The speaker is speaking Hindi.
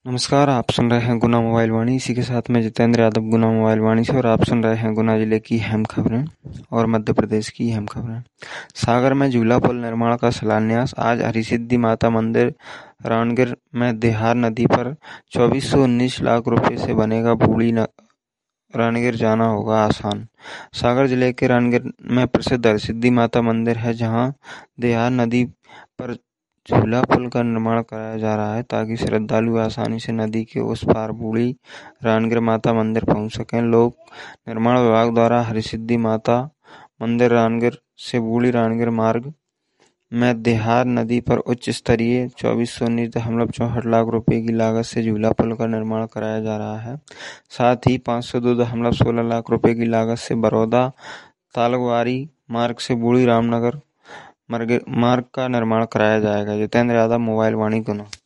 नमस्कार, आप सुन रहे हैं गुना मोबाइल वाणी। इसी के साथ मैं जितेंद्र यादव, गुना मोबाइल वाणी से, और आप सुन रहे हैं गुना जिले की अहम खबरें और मध्य प्रदेश की अहम खबरें। सागर में झूला पुल निर्माण का शिलान्यास। आज हरिसिद्धि माता मंदिर रानगिर में देहार नदी पर 2419 लाख रुपए से बनेगा बूढ़ी रानगिर जाना होगा आसान। सागर जिले के रानगिर में प्रसिद्ध हरसिद्धि माता मंदिर है, जहां देहार नदी पर झूला पुल का निर्माण कराया जा रहा है, ताकि श्रद्धालु आसानी से नदी के उस पार बूढ़ी रानगिर माता मंदिर पहुंच सकें। लोक निर्माण विभाग द्वारा हरसिद्धि माता मंदिर रानगिर से बूढ़ी रानगिर मार्ग में देहार नदी पर उच्च स्तरीय 2419.64 लाख रुपए की लागत से झूला पुल का निर्माण कराया जा रहा है। साथ ही 502.16 लाख रुपए की लागत से बरौदा तालगवारी मार्ग से बूढ़ी रामनगर मार्ग का निर्माण कराया जाएगा। जितेंद्र यादव, मोबाइल वाणी, गुना।